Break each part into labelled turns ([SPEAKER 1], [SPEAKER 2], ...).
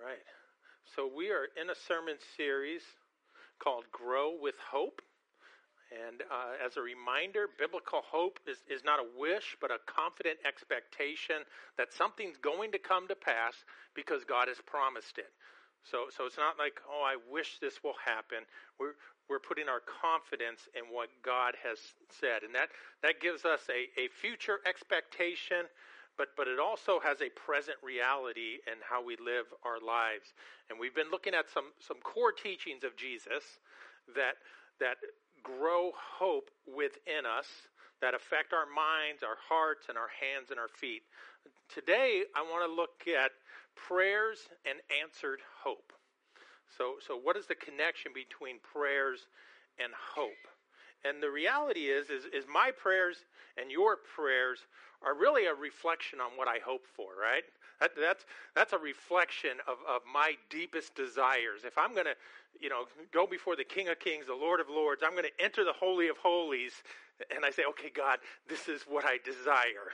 [SPEAKER 1] right. So we are in a sermon series called Grow with Hope. And as a reminder, biblical hope is not a wish, but a confident expectation that something's going to come to pass because God has promised it. So it's not like, oh, I wish this will happen. We're putting our confidence in what God has said. And that gives us a future expectation, but it also has a present reality in how we live our lives. And we've been looking at some core teachings of Jesus that grow hope within us, that affect our minds, our hearts, and our hands and our feet. Today, I want to look at prayers and answered hope. So what is the connection between prayers and hope? And the reality is my prayers and your prayers are really a reflection on what I hope for, right? That's a reflection of my deepest desires. If I'm going to, go before the King of Kings, the Lord of Lords, I'm going to enter the Holy of Holies, and I say, okay, God, this is what I desire.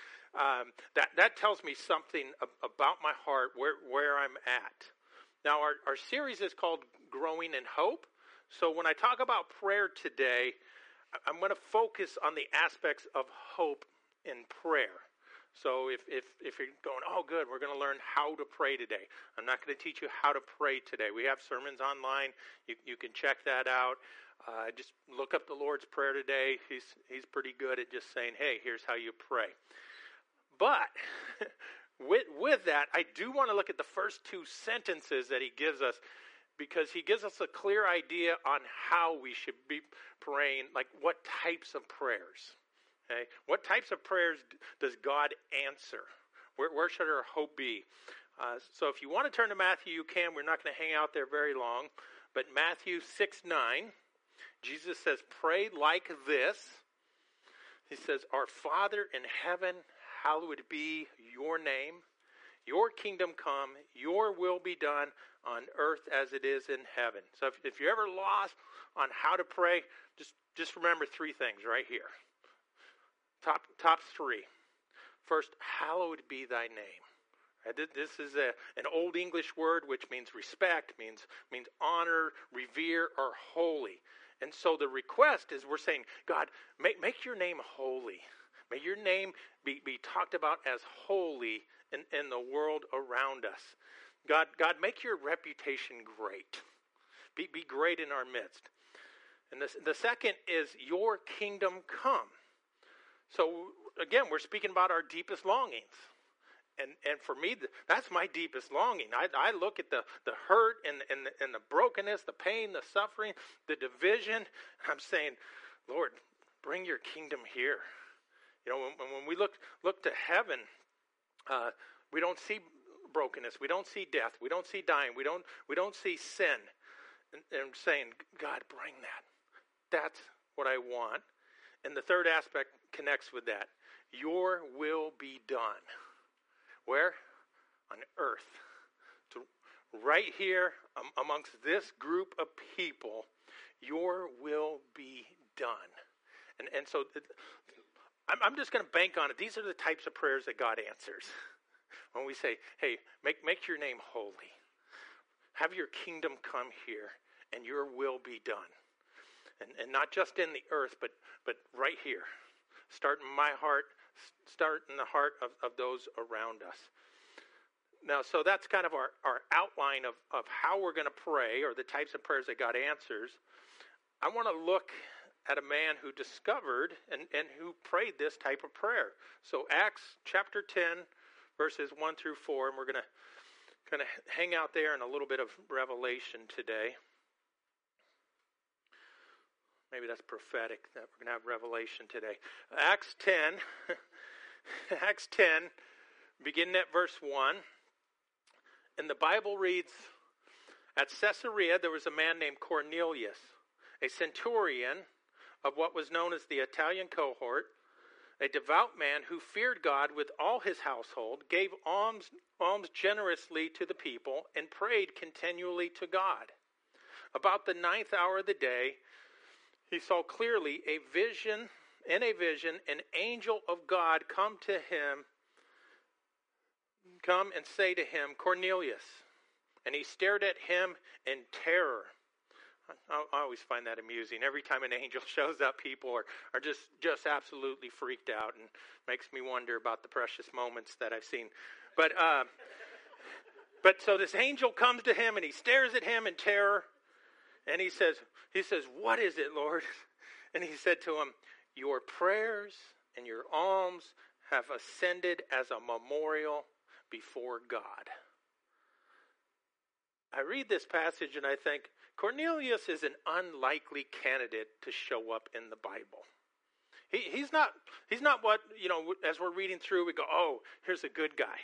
[SPEAKER 1] That tells me something about my heart, where I'm at. Now, our series is called Growing in Hope. So when I talk about prayer today, I'm going to focus on the aspects of hope in prayer. So if you're going, oh, good, we're going to learn how to pray today. I'm not going to teach you how to pray today. We have sermons online. You can check that out. Just look up the Lord's Prayer today. He's pretty good at just saying, hey, here's how you pray. But with that, I do want to look at the first two sentences that he gives us, because he gives us a clear idea on how we should be praying, like what types of prayers. Okay? What types of prayers does God answer? Where should our hope be? So if you want to turn to Matthew, you can. We're not going to hang out there very long. But Matthew 6:9, Jesus says, pray like this. He says, our Father in heaven, hallowed be your name. Your kingdom come, your will be done on earth as it is in heaven. So if you're ever lost on how to pray, just remember three things right here. Top three. First, hallowed be thy name. Right? This is an old English word which means respect, means honor, revere, or holy. And so the request is, we're saying, God, make your name holy. May your name be talked about as holy in the world around us. God, make your reputation great. Be great in our midst. And the second is your kingdom come. So again, we're speaking about our deepest longings. And for me, that's my deepest longing. I look at the hurt and the brokenness, the pain, the suffering, the division. I'm saying, Lord, bring your kingdom here. When we look to heaven, we don't see brokenness, we don't see death, we don't see dying, we don't see sin. And saying, God, bring that. That's what I want. And the third aspect connects with that. Your will be done. Where? On earth. So right here amongst this group of people, your will be done. And so I'm just going to bank on it. These are the types of prayers that God answers. When we say, hey, make your name holy. Have your kingdom come here, and your will be done. And not just in the earth, but right here. Start in my heart, start in the heart of those around us. Now, so that's kind of our outline of how we're going to pray, or the types of prayers that God answers. I want to look at a man who discovered and who prayed this type of prayer. So Acts chapter 10, verses 1 through 4, and we're going to kind of hang out there in a little bit of Revelation today. Maybe that's prophetic, that we're going to have Revelation today. Acts 10, Acts 10, beginning at verse 1. And the Bible reads, at Caesarea there was a man named Cornelius, a centurion of what was known as the Italian cohort, a devout man who feared God with all his household, gave alms generously to the people, and prayed continually to God. About the 9th hour of the day, he saw clearly in a vision, an angel of God come and say to him, Cornelius. and he stared at him in terror. I always find that amusing. Every time an angel shows up, people are just absolutely freaked out, and makes me wonder about the precious moments that I've seen. But so this angel comes to him, and he stares at him in terror, and he says, "What is it, Lord?" And he said to him, "Your prayers and your alms have ascended as a memorial before God." I read this passage and I think, Cornelius is an unlikely candidate to show up in the Bible. He's not what, as we're reading through, we go, oh, here's a good guy.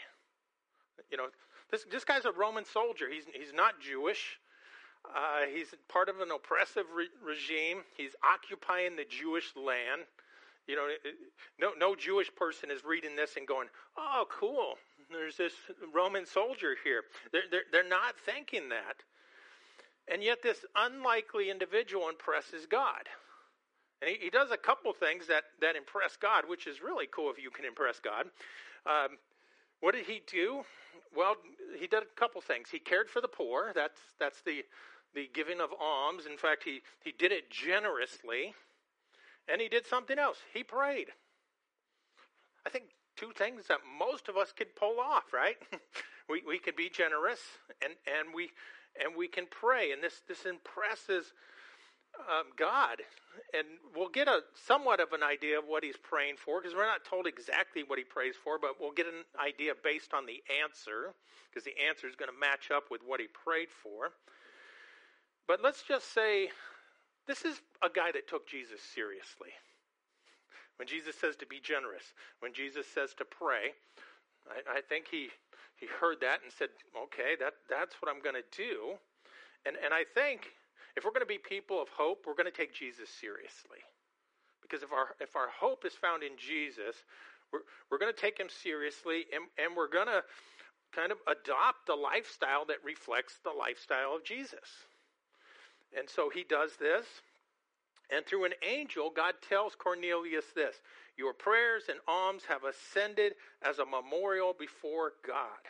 [SPEAKER 1] This guy's a Roman soldier. He's not Jewish. He's part of an oppressive regime. He's occupying the Jewish land. No Jewish person is reading this and going, oh, cool, there's this Roman soldier here. They're not thinking that. And yet this unlikely individual impresses God. And he does a couple things that impress God, which is really cool if you can impress God. What did he do? Well, he did a couple things. He cared for the poor. That's the giving of alms. In fact, he did it generously. And he did something else. He prayed. I think two things that most of us could pull off, right? we can be generous and we can pray. And this impresses God. And we'll get somewhat of an idea of what he's praying for, because we're not told exactly what he prays for, but we'll get an idea based on the answer, because the answer is going to match up with what he prayed for. But let's just say this is a guy that took Jesus seriously. When Jesus says to be generous, when Jesus says to pray, I think he heard that and said, okay, that's what I'm going to do. And I think if we're going to be people of hope, we're going to take Jesus seriously. Because if our hope is found in Jesus, we're going to take him seriously, and we're going to kind of adopt the lifestyle that reflects the lifestyle of Jesus. And so he does this. And through an angel, God tells Cornelius this: your prayers and alms have ascended as a memorial before God.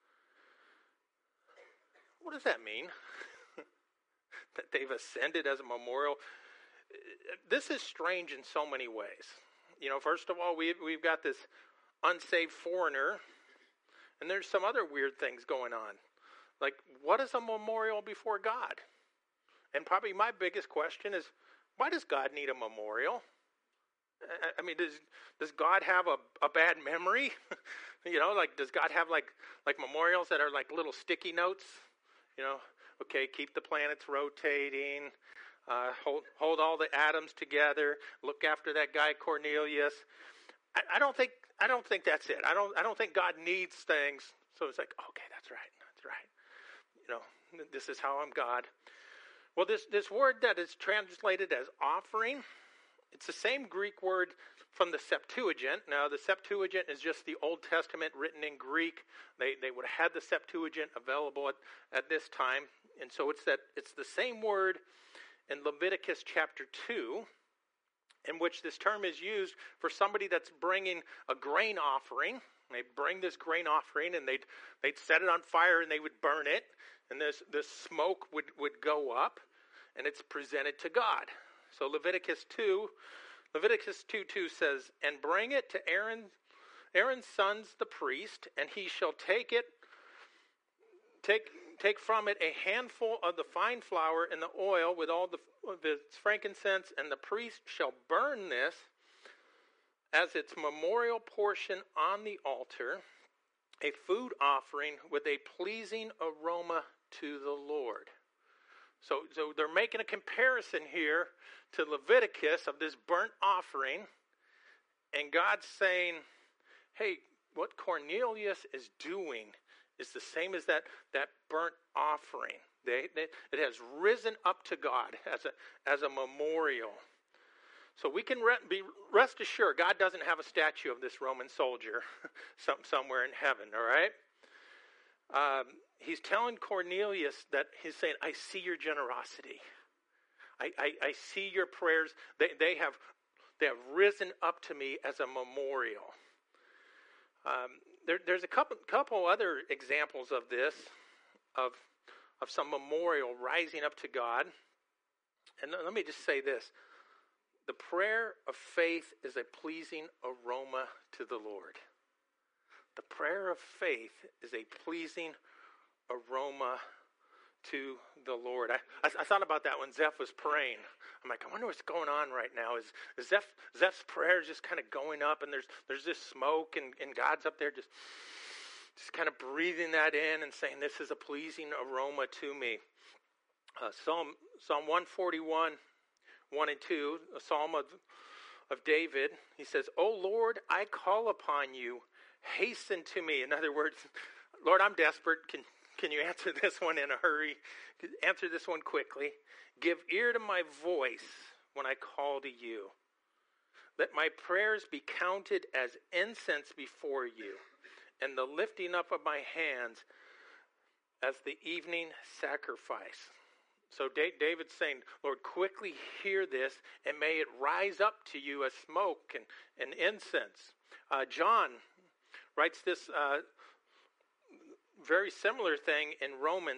[SPEAKER 1] What does that mean? That they've ascended as a memorial? This is strange in so many ways. First of all, we've got this unsaved foreigner, and there's some other weird things going on. Like, what is a memorial before God? And probably my biggest question is, why does God need a memorial? I mean, does God have a bad memory? Does God have like memorials that are like little sticky notes? Okay, keep the planets rotating, hold all the atoms together, look after that guy Cornelius. I don't think that's it. I don't think God needs things. So it's like, okay, that's right. This is how I'm God. Well, this word that is translated as offering, it's the same Greek word from the Septuagint. Now, the Septuagint is just the Old Testament written in Greek. They would have had the Septuagint available at this time. And so it's the same word in Leviticus chapter 2, in which this term is used for somebody that's bringing a grain offering. They bring this grain offering, and they'd set it on fire, and they would burn it. And this smoke would go up, and it's presented to God. So Leviticus 2:2 says, "And bring it to Aaron's sons the priest, and he shall take from it a handful of the fine flour and the oil with all of its frankincense, and the priest shall burn this as its memorial portion on the altar, a food offering with a pleasing aroma to the Lord." So they're making a comparison here to Leviticus of this burnt offering, and God's saying, hey, what Cornelius is doing is the same as that burnt offering. It has risen up to God as a memorial. So we can rest assured God doesn't have a statue of this Roman soldier somewhere in heaven, all right? He's telling Cornelius that he's saying, I see your generosity. I see your prayers. They have risen up to me as a memorial. There's a couple other examples of this of some memorial rising up to God. And let me just say this. The prayer of faith is a pleasing aroma to the Lord. The prayer of faith is a pleasing aroma to the Lord. I thought about that when Zeph was praying. I'm like, I wonder what's going on right now. Is Zeph's prayer just kind of going up, and there's this smoke, and God's up there just kind of breathing that in and saying, this is a pleasing aroma to me. Psalm 141, 1 and 2, a psalm of David. He says, O Lord, I call upon you. Hasten to me. In other words, Lord, I'm desperate. Can you answer this one in a hurry? Answer this one quickly. Give ear to my voice when I call to you. Let my prayers be counted as incense before you, and the lifting up of my hands as the evening sacrifice. So David's saying, Lord, quickly hear this, and may it rise up to you as smoke and incense. John writes this very similar thing in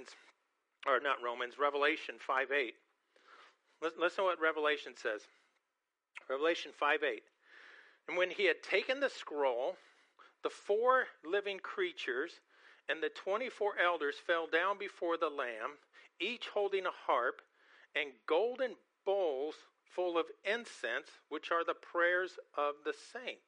[SPEAKER 1] Revelation 5:8. Listen to what Revelation says. Revelation 5:8. And when he had taken the scroll, the 4 living creatures and the 24 elders fell down before the Lamb, each holding a harp and golden bowls full of incense, which are the prayers of the saints.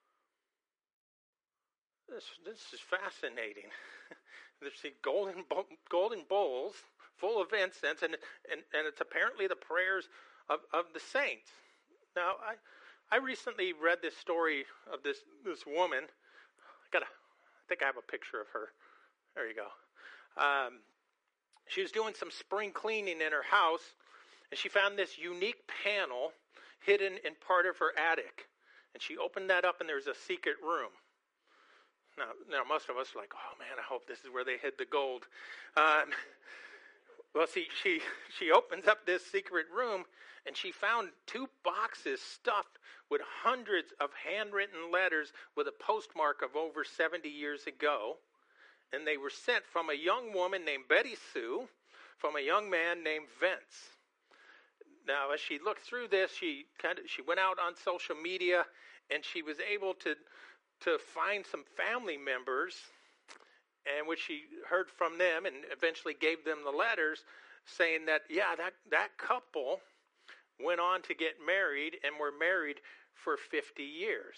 [SPEAKER 1] This is fascinating. There's these golden bowls full of incense, and it's apparently the prayers of the saints. Now, I recently read this story of this woman. I think I have a picture of her. There you go. She was doing some spring cleaning in her house, and she found this unique panel hidden in part of her attic. And she opened that up, and there's a secret room. Now most of us are like, oh man, I hope this is where they hid the gold. Well, see, she opens up this secret room, and she found 2 boxes stuffed with hundreds of handwritten letters with a postmark of over 70 years ago. And they were sent from a young woman named Betty Sue, from a young man named Vince. Now, as she looked through this, she went out on social media, and she was able to find some family members, and which she heard from them, and eventually gave them the letters, saying that that couple went on to get married and were married for 50 years.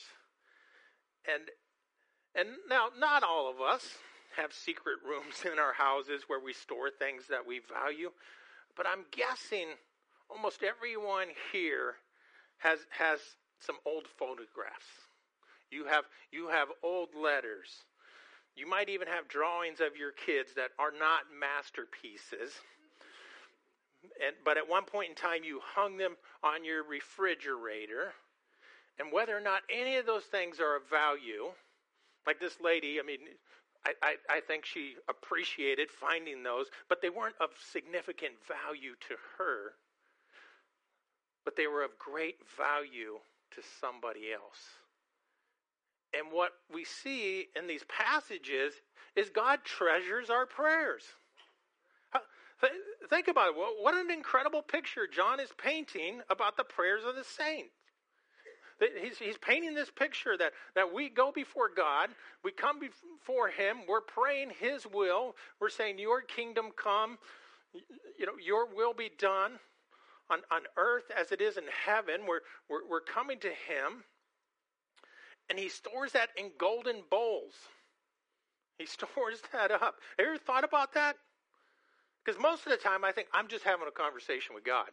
[SPEAKER 1] And now, not all of us have secret rooms in our houses where we store things that we value, but I'm guessing almost everyone here has some old photographs. You have old letters. You might even have drawings of your kids that are not masterpieces. But at one point in time, you hung them on your refrigerator. And whether or not any of those things are of value, like this lady, I mean, I think she appreciated finding those, but they weren't of significant value to her. But they were of great value to somebody else. And what we see in these passages is God treasures our prayers. Think about it. What an incredible picture John is painting about the prayers of the saints. He's painting this picture that we go before God, we come before Him, we're praying His will, we're saying, your kingdom come, your will be done on earth as it is in heaven. We're coming to Him. And He stores that in golden bowls. He stores that up. Have you ever thought about that? Because most of the time I think I'm just having a conversation with God.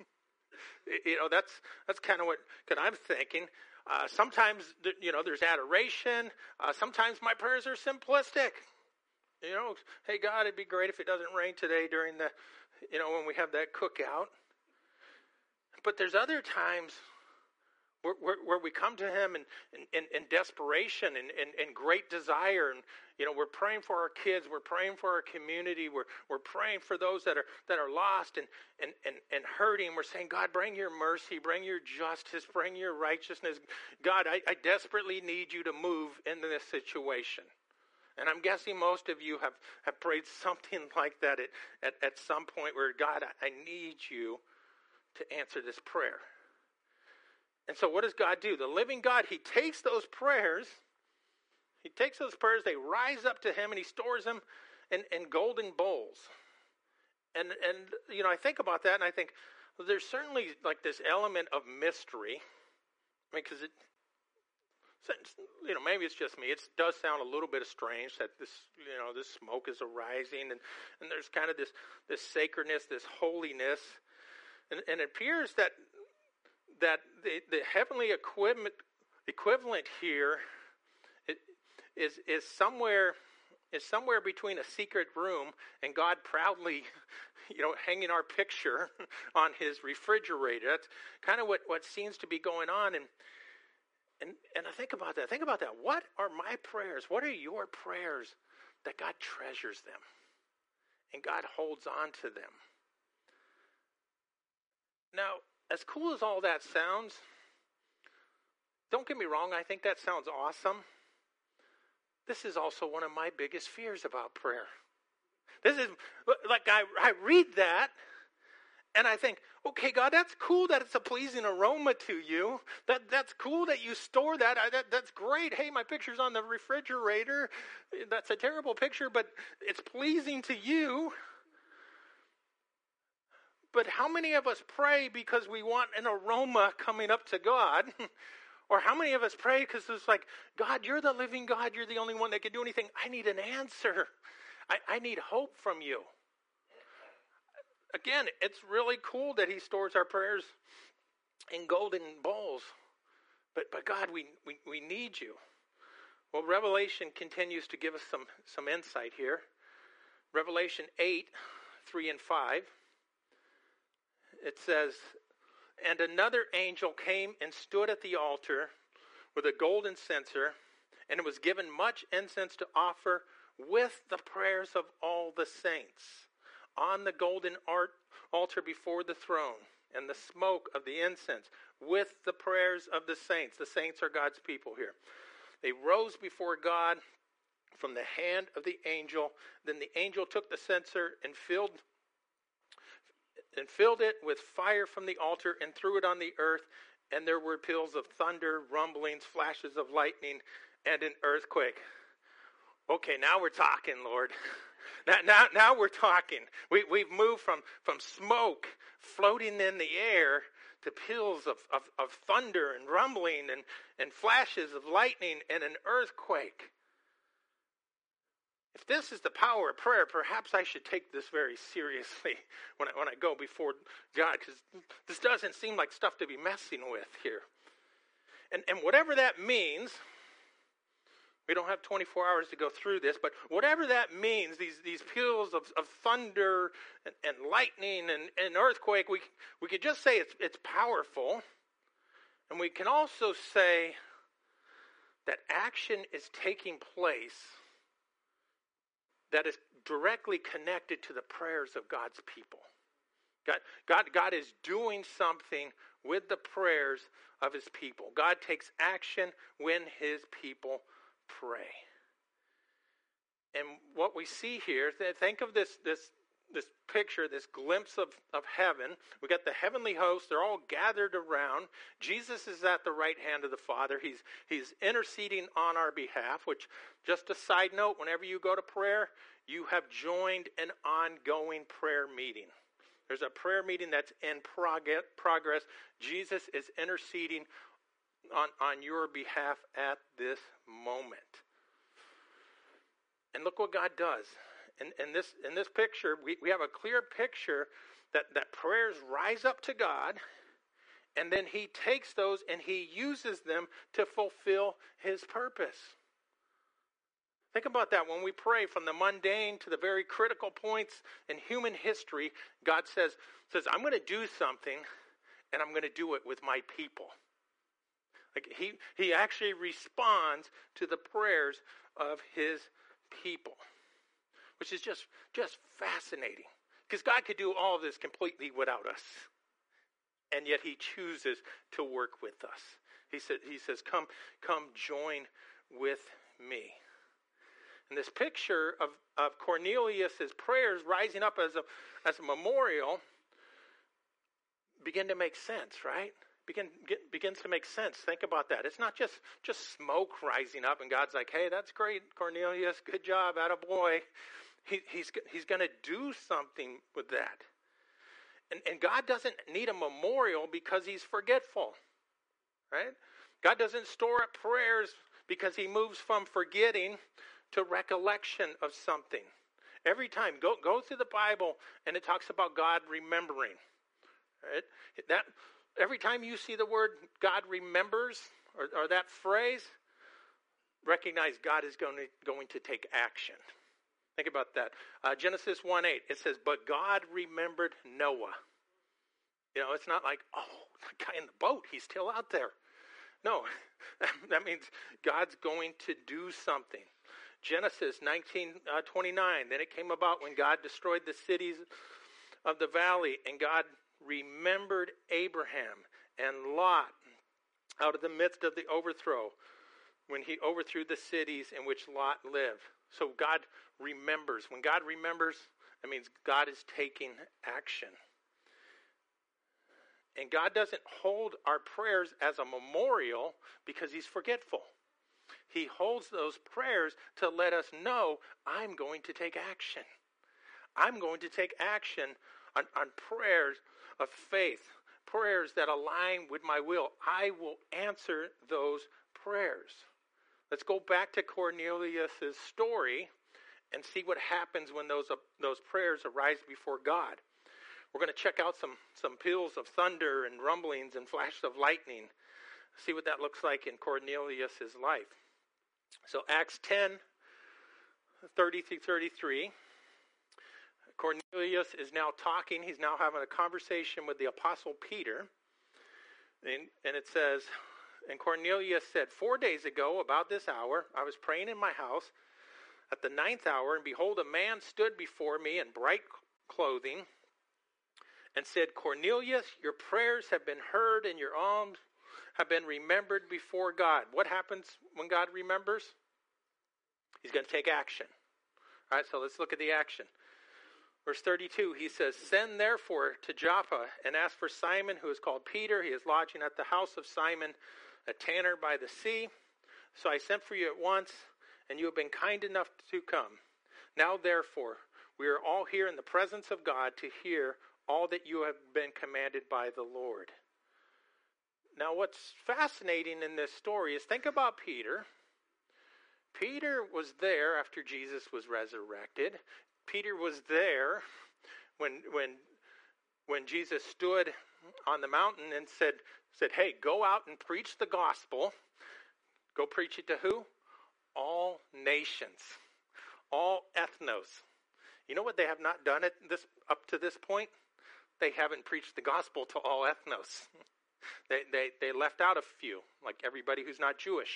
[SPEAKER 1] That's kind of what I'm thinking. Sometimes, there's adoration. Sometimes my prayers are simplistic. Hey God, it'd be great if it doesn't rain today during the, when we have that cookout. But there's other times where we come to Him in desperation and great desire, and we're praying for our kids, we're praying for our community, we're praying for those that are lost and hurting. We're saying, God, bring your mercy, bring your justice, bring your righteousness. God, I desperately need you to move into this situation. And I'm guessing most of you have prayed something like that at some point where, God, I need you to answer this prayer. And so what does God do? The living God, he takes those prayers, they rise up to him, and he stores them in golden bowls. And I think about that, and I think, well, there's certainly like this element of mystery. I mean, because maybe it's just me. It does sound a little bit strange that this smoke is arising, and there's kind of this sacredness, this holiness, and it appears that the heavenly equivalent here is somewhere between a secret room and God proudly, hanging our picture on his refrigerator. That's kind of what seems to be going on. And I think about that. Think about that. What are my prayers? What are your prayers that God treasures them and God holds on to them? Now, as cool as all that sounds, don't get me wrong, I think that sounds awesome. This is also one of my biggest fears about prayer. This is, like, I read that, and I think, okay, God, that's cool that it's a pleasing aroma to you. That's cool that you store that. That's great. Hey, my picture's on the refrigerator. That's a terrible picture, but it's pleasing to you. But how many of us pray because we want an aroma coming up to God? Or how many of us pray because it's like, God, you're the living God. You're the only one that can do anything. I need an answer. I need hope from you. Again, it's really cool that he stores our prayers in golden bowls. But God, we need you. Well, Revelation continues to give us some insight here. Revelation 8, 3 and 5. It says, and another angel came and stood at the altar with a golden censer, and it was given much incense to offer with the prayers of all the saints on the golden altar before the throne, and the smoke of the incense with the prayers of the saints. The saints are God's people here. They rose before God from the hand of the angel. Then the angel took the censer and filled it with fire from the altar and threw it on the earth, and there were peals of thunder, rumblings, flashes of lightning, and an earthquake. Okay, now we're talking, Lord. Now we're talking. We've moved from smoke floating in the air to peals of thunder and rumbling and flashes of lightning and an earthquake. If this is the power of prayer, perhaps I should take this very seriously when I go before God, because this doesn't seem like stuff to be messing with here. And whatever that means, we don't have 24 hours to go through this, but whatever that means, these peals of thunder and lightning and earthquake, we could just say it's powerful. And we can also say that action is taking place that is directly connected to the prayers of God's people. God is doing something with the prayers of his people. God takes action when his people pray. And what we see here, think of this picture, this glimpse of heaven. We got the heavenly host. They're all gathered around. Jesus is at the right hand of the Father. He's interceding on our behalf, which, just a side note, whenever you go to prayer, you have joined an ongoing prayer meeting. There's a prayer meeting that's in progress. Jesus is interceding on your behalf at this moment. And look what God does. In this picture, we have a clear picture that prayers rise up to God, and then he takes those and he uses them to fulfill his purpose. Think about that. When we pray, from the mundane to the very critical points in human history, God says, I'm going to do something, and I'm going to do it with my people. Like he actually responds to the prayers of his people, which is just fascinating. Because God could do all of this completely without us, and yet he chooses to work with us. He says, come join with me. And this picture of Cornelius' prayers rising up as a memorial begin to make sense, right? Begins to make sense. Think about that. It's not just smoke rising up and God's like, hey, that's great, Cornelius. Good job, attaboy. He's going to do something with that. And God doesn't need a memorial because he's forgetful, right? God doesn't store up prayers because he moves from forgetting to recollection of something. Every time, go through the Bible and it talks about God remembering. Right? That every time you see the word God remembers or that phrase, recognize God is going to take action. Think about that. Genesis 1:8, it says, but God remembered Noah. It's not like, oh, the guy in the boat, he's still out there. No, that means God's going to do something. Genesis 19:29, then it came about when God destroyed the cities of the valley, and God remembered Abraham and Lot out of the midst of the overthrow, when he overthrew the cities in which Lot lived. So God remembers. When God remembers, that means God is taking action. And God doesn't hold our prayers as a memorial because he's forgetful. He holds those prayers to let us know, I'm going to take action. I'm going to take action on prayers of faith, prayers that align with my will. I will answer those prayers. Let's go back to Cornelius' story and see what happens when those prayers arise before God. We're going to check out some peals of thunder and rumblings and flashes of lightning. See what that looks like in Cornelius' life. So Acts 10:30-33. Cornelius is now talking. He's now having a conversation with the Apostle Peter. And it says, and Cornelius said, 4 days ago, about this hour, I was praying in my house at the 9th hour, and behold, a man stood before me in bright clothing and said, Cornelius, your prayers have been heard and your alms have been remembered before God. What happens when God remembers? He's going to take action. All right, so let's look at the action. Verse 32, he says, send therefore to Joppa and ask for Simon, who is called Peter. He is lodging at the house of Simon, a tanner by the sea. So I sent for you at once, and you have been kind enough to come. Now therefore, we are all here in the presence of God to hear all that you have been commanded by the Lord. Now what's fascinating in this story is, think about Peter. Peter was there after Jesus was resurrected. Peter was there when Jesus stood on the mountain and said, hey, go out and preach the gospel. Go preach it to who? All nations. All ethnos. You know what they have not done up to this point? They haven't preached the gospel to all ethnos. They left out a few, like everybody who's not Jewish.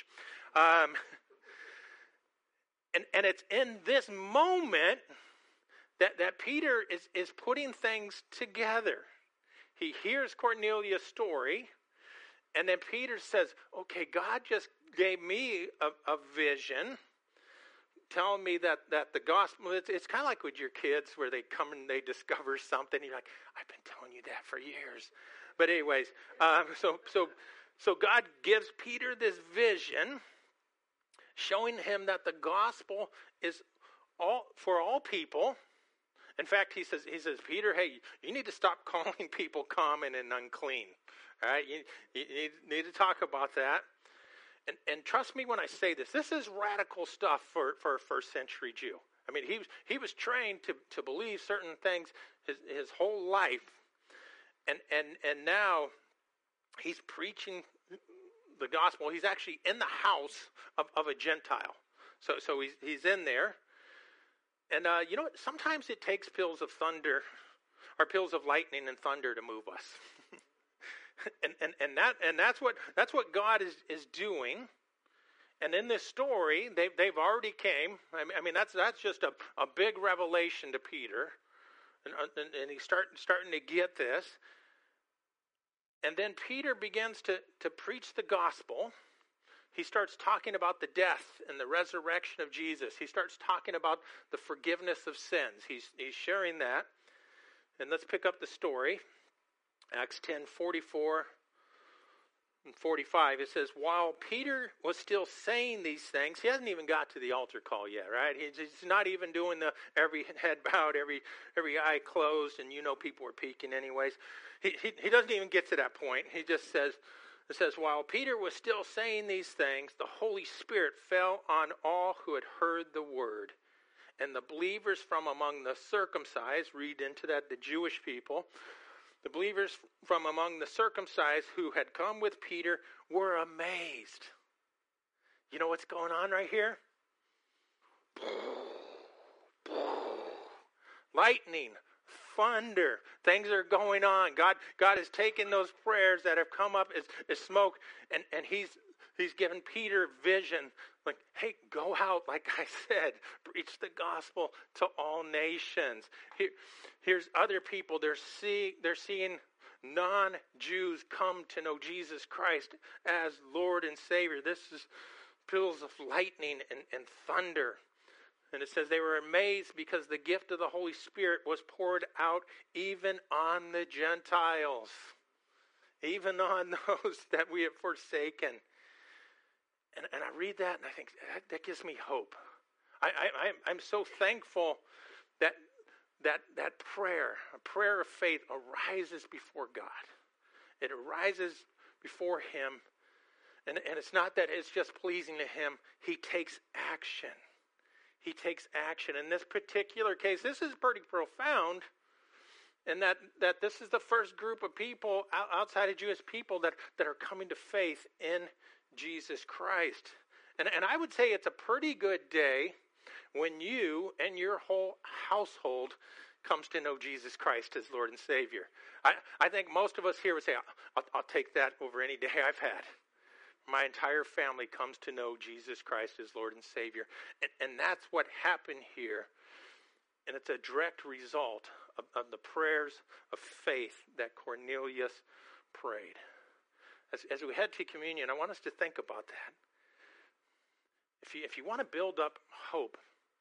[SPEAKER 1] And it's in this moment that Peter is putting things together. He hears Cornelius' story, and then Peter says, okay, God just gave me a vision, telling me that the gospel, it's kind of like with your kids where they come and they discover something. You're like, I've been telling you that for years. But anyways, so God gives Peter this vision, showing him that the gospel is for all people. In fact, he says, Peter, hey, you need to stop calling people common and unclean. All right, you need to talk about that. And trust me when I say this. This is radical stuff for a first century Jew. I mean, he was trained to believe certain things his whole life, and now he's preaching the gospel. He's actually in the house of a Gentile. So he's in there. And you know what? Sometimes it takes peals of thunder, or peals of lightning and thunder to move us. and that's what God is doing. And in this story, they've already came. I mean that's just a big revelation to Peter, and he's starting to get this. And then Peter begins to preach the gospel. he starts talking about the death and the resurrection of Jesus. He starts talking about the forgiveness of sins. He's sharing that. And let's pick up the story. Acts 10:44 and 45. It says, while Peter was still saying these things, he hasn't even got to the altar call yet, right? He's not even doing the every head bowed, every eye closed, and people were peeking anyways. He doesn't even get to that point. He just says, it says, while Peter was still saying these things, the Holy Spirit fell on all who had heard the word. And the believers from among the circumcised, read into that the Jewish people, the believers from among the circumcised who had come with Peter were amazed. You know what's going on right here? Lightning, thunder, things are going on. God has taken those prayers that have come up as smoke, and he's given Peter vision. Like, hey, go out, like I said, preach the gospel to all nations. Here's other people. They're seeing non-Jews come to know Jesus Christ as Lord and Savior. This is peals of lightning and thunder. And it says they were amazed because the gift of the Holy Spirit was poured out even on the Gentiles, even on those that we have forsaken. And I read that and I think that gives me hope. I'm so thankful that prayer, a prayer of faith, arises before God. It arises before Him. And it's not that it's just pleasing to Him. He takes action. He takes action. In this particular case, this is pretty profound. And that this is the first group of people outside of Jewish people that are coming to faith in Jesus Christ. And I would say it's a pretty good day when you and your whole household comes to know Jesus Christ as Lord and Savior. I think most of us here would say, I'll take that over any day I've had. My entire family comes to know Jesus Christ as Lord and Savior. And that's what happened here. And it's a direct result of the prayers of faith that Cornelius prayed. As we head to communion, I want us to think about that. If you want to build up hope,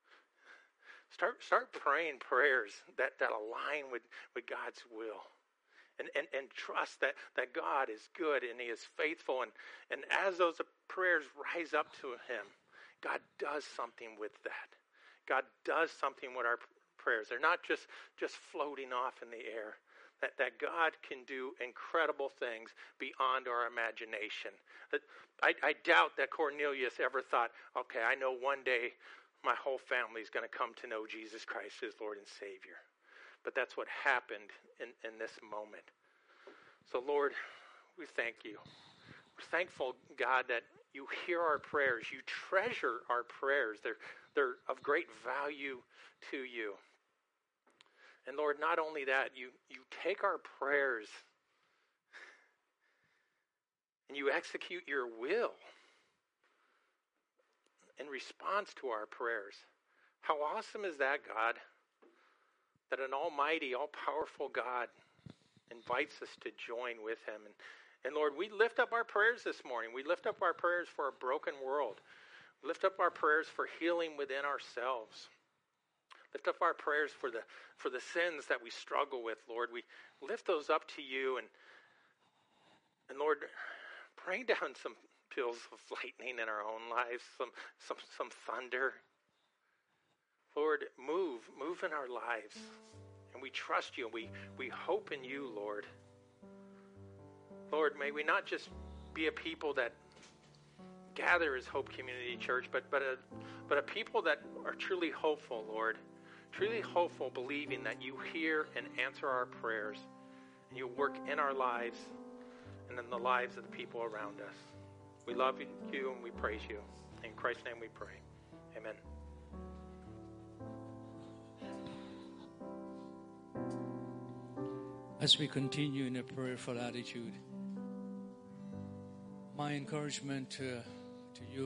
[SPEAKER 1] start praying prayers that align with God's will. And trust that God is good and He is faithful. And as those prayers rise up to Him, God does something with that. God does something with our prayers. They're not just floating off in the air. That God can do incredible things beyond our imagination. I doubt that Cornelius ever thought, okay, I know one day my whole family is going to come to know Jesus Christ as Lord and Savior. But that's what happened in this moment. So Lord, we thank you. We're thankful, God, that you hear our prayers. You treasure our prayers. They're of great value to you. And Lord, not only that, you take our prayers and you execute your will in response to our prayers. How awesome is that, God? That an almighty, all-powerful God invites us to join with Him. And Lord, we lift up our prayers this morning. We lift up our prayers for a broken world. We lift up our prayers for healing within ourselves. Lift up our prayers for the sins that we struggle with, Lord. We lift those up to you. And Lord, bring down some peals of lightning in our own lives, some thunder. Lord, move in our lives. And we trust you. We hope in you, Lord. Lord, may we not just be a people that gather as Hope Community Church, but a people that are truly hopeful, Lord. Truly hopeful, believing that you hear and answer our prayers. And you work in our lives and in the lives of the people around us. We love you and we praise you. In Christ's name we pray. Amen.
[SPEAKER 2] As we continue in a prayerful attitude, my encouragement to you